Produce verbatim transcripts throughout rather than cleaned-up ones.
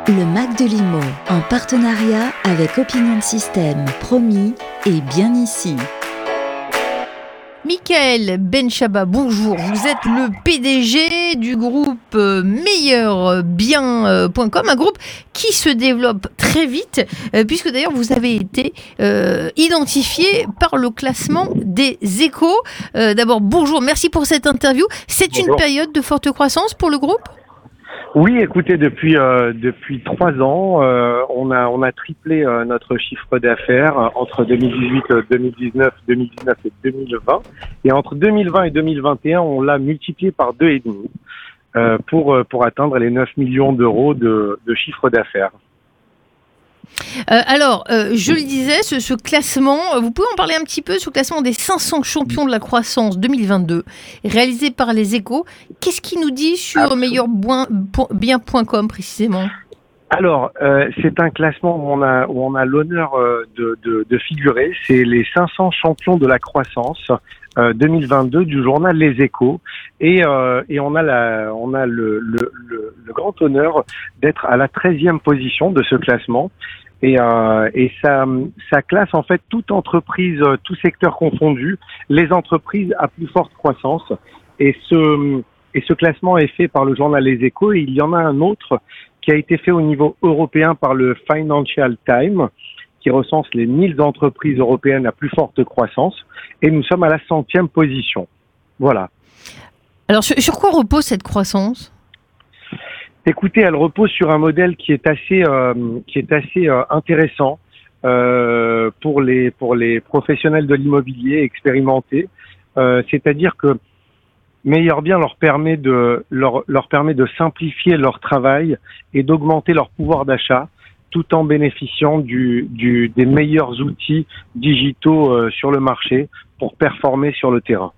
Le Mac de Limo, en partenariat avec Opinion System, promis et bien ici. Michael Benchaba, bonjour. Vous êtes le P D G du groupe meilleur bien point com, un groupe qui se développe très vite, puisque d'ailleurs vous avez été euh, identifié par le classement des Échos. Euh, d'abord, bonjour, merci pour cette interview. C'est bonjour. Une période de forte croissance pour le groupe ? Oui, écoutez, depuis euh, depuis trois ans, euh, on a on a triplé euh, notre chiffre d'affaires euh, entre deux mille dix-huit, deux mille dix-neuf, deux mille dix-neuf et deux mille vingt. Et entre deux mille vingt et deux mille vingt et un, on l'a multiplié par deux et demi euh, pour pour atteindre les neuf millions d'euros de, de chiffre d'affaires. Euh, alors, euh, je le disais, ce, ce classement, vous pouvez en parler un petit peu, ce classement des cinq cents champions de la croissance deux mille vingt-deux, réalisé par les Échos. Qu'est-ce qu'il nous dit sur meilleur bien point com précisément ? Alors, euh, c'est un classement où on a où on a l'honneur euh, de, de, de figurer. C'est les cinq cents champions de la croissance euh, deux mille vingt-deux du journal Les Échos, et euh, et on a la on a le le, le, le grand honneur d'être à la treizième position de ce classement. Et, euh, et ça, ça classe en fait toute entreprise, tout secteur confondu, les entreprises à plus forte croissance. Et ce, et ce classement est fait par le journal Les Échos. Et il y en a un autre qui a été fait au niveau européen par le Financial Times, qui recense les mille entreprises européennes à plus forte croissance. Et nous sommes à la centième position. Voilà. Alors, sur, sur quoi repose cette croissance ? Écoutez, elle repose sur un modèle qui est assez, euh, qui est assez euh, intéressant euh, pour les pour les professionnels de l'immobilier expérimentés. Euh, c'est-à-dire que Meilleur Bien leur permet de leur leur permet de simplifier leur travail et d'augmenter leur pouvoir d'achat, tout en bénéficiant du du des meilleurs outils digitaux euh, sur le marché pour performer sur le terrain.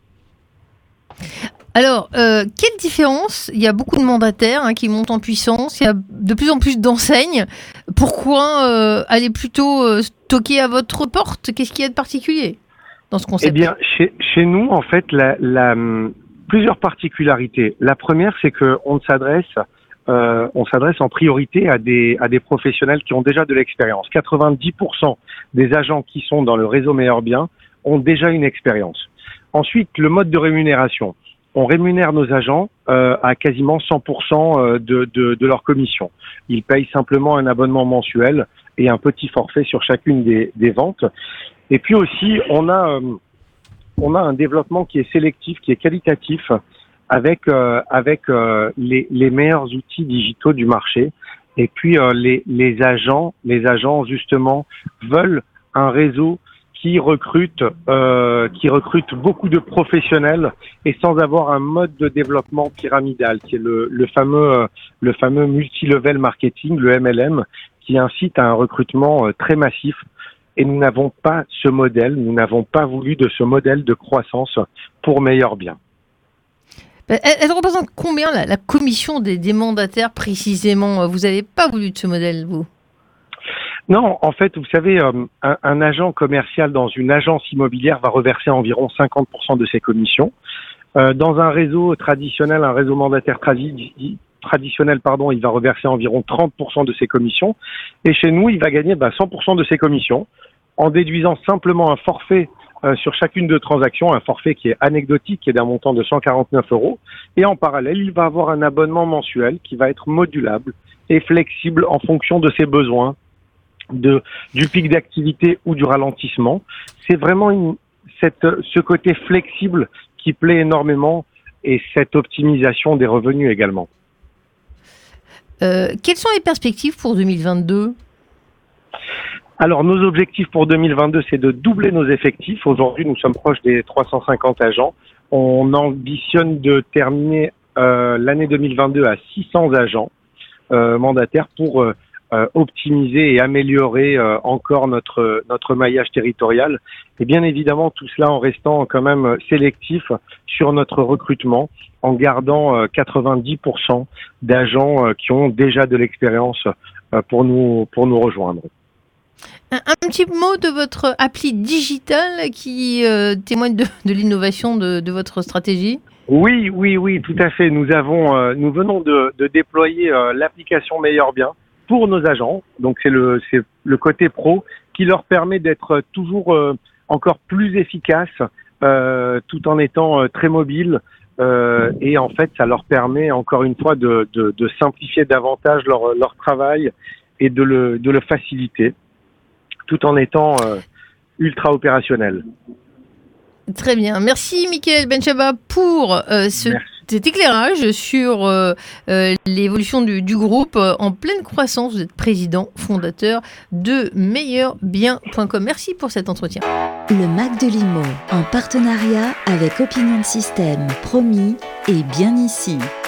Alors, euh, quelle différence ? Il y a beaucoup de mandataires hein, qui montent en puissance, il y a de plus en plus d'enseignes. Pourquoi euh, aller plutôt euh, toquer à votre porte ? Qu'est-ce qu'il y a de particulier dans ce concept ? Eh bien, chez, chez nous, en fait, la, la, plusieurs particularités. La première, c'est que on s'adresse, euh, on s'adresse en priorité à des, à des professionnels qui ont déjà de l'expérience. quatre-vingt-dix pour cent des agents qui sont dans le réseau Meilleur Bien ont déjà une expérience. Ensuite, le mode de rémunération. On rémunère nos agents euh, à quasiment cent pour cent de, de, de leur commission. Ils payent simplement un abonnement mensuel et un petit forfait sur chacune des, des ventes. Et puis aussi, on a, euh, on a un développement qui est sélectif, qui est qualitatif, avec, euh, avec euh, les, les meilleurs outils digitaux du marché. Et puis, euh, les, les agents, les agents justement veulent un réseau qui recrute, euh, qui recrute beaucoup de professionnels et sans avoir un mode de développement pyramidal, qui est le, le fameux, le fameux multi-level marketing, le M L M, qui incite à un recrutement très massif. Et nous n'avons pas ce modèle, nous n'avons pas voulu de ce modèle de croissance pour Meilleur Bien. Elle, elle représente combien la, la commission des, des mandataires précisément ? Vous n'avez pas voulu de ce modèle, vous ? Non, en fait, vous savez, euh, un, un agent commercial dans une agence immobilière va reverser environ cinquante pour cent de ses commissions. Euh, dans un réseau traditionnel, un réseau mandataire tradi- traditionnel, pardon, il va reverser environ trente pour cent de ses commissions. Et chez nous, il va gagner bah, cent pour cent de ses commissions en déduisant simplement un forfait euh, sur chacune de transactions, un forfait qui est anecdotique, qui est d'un montant de cent quarante-neuf euros. Et en parallèle, il va avoir un abonnement mensuel qui va être modulable et flexible en fonction de ses besoins, de du pic d'activité ou du ralentissement. C'est vraiment une, cette, ce côté flexible qui plaît énormément et cette optimisation des revenus également. Euh, quelles sont les perspectives pour deux mille vingt-deux ? Alors, nos objectifs pour deux mille vingt-deux, c'est de doubler nos effectifs. Aujourd'hui, nous sommes proches des trois cent cinquante agents. On ambitionne de terminer euh, l'année deux mille vingt-deux à six cents agents euh, mandataires pour euh, Euh, optimiser et améliorer euh, encore notre notre maillage territorial, et bien évidemment tout cela en restant quand même sélectif sur notre recrutement, en gardant euh, quatre-vingt-dix pour cent d'agents euh, qui ont déjà de l'expérience euh, pour nous pour nous rejoindre. Un, un petit mot de votre appli digitale qui euh, témoigne de, de l'innovation de, de votre stratégie. Oui, oui, oui, tout à fait. Nous avons, euh, nous venons de, de déployer euh, l'application Meilleur Bien pour nos agents. Donc c'est le c'est le côté pro qui leur permet d'être toujours euh, encore plus efficaces euh, tout en étant euh, très mobiles. Euh, et en fait, ça leur permet encore une fois de, de, de simplifier davantage leur, leur travail et de le, de le faciliter, tout en étant euh, ultra opérationnel. Très bien. Merci Mickaël Benchaba pour euh, ce, cet éclairage sur euh, euh, l'évolution du, du groupe euh, en pleine croissance. Vous êtes président, fondateur de meilleur bien point com. Merci pour cet entretien. Le Mac de Limo, en partenariat avec Opinion System, Promis et Bien Ici.